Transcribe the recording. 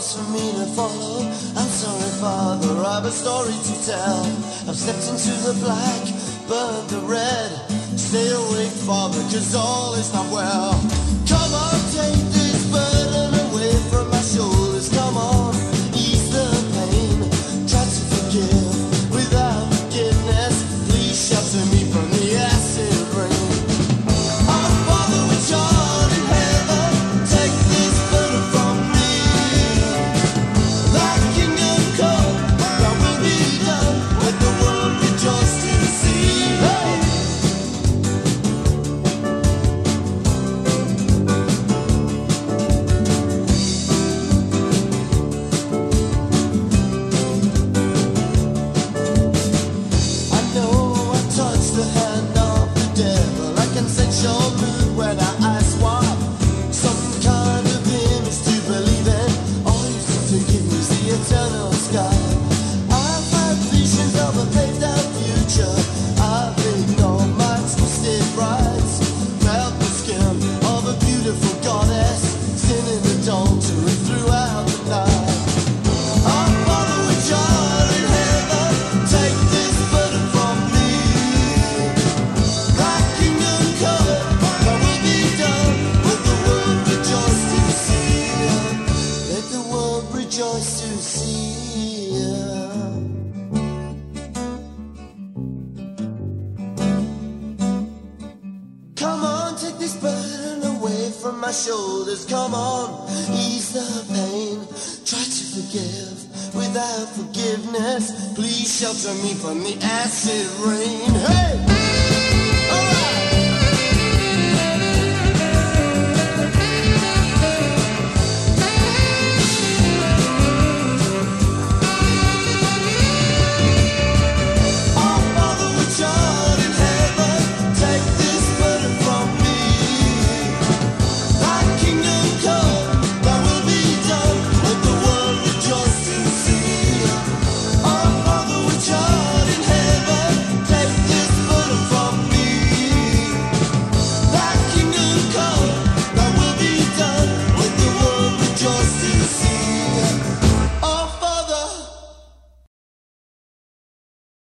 paths for me to follow. I'm sorry, Father, I've a story to tell. I've stepped into the black, burned the red. Stay awake, Father, 'cause all is not well. Come on, take this burden away from my shoulders. Come on, ease the pain. Try to forgive without forgiveness. Please shelter me from the acid rain. Our Father which art in heaven, take this burden from me. Thy kingdom come, thy will be done. Let the world rejoice to see. Hey! Shoulders, come on, ease the pain. Try to forgive without forgiveness. Please shelter me from the acid rain. Hey, all right.